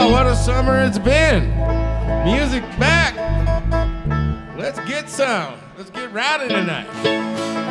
what a summer it's been. Music back. Let's get some. Let's get rowdy tonight.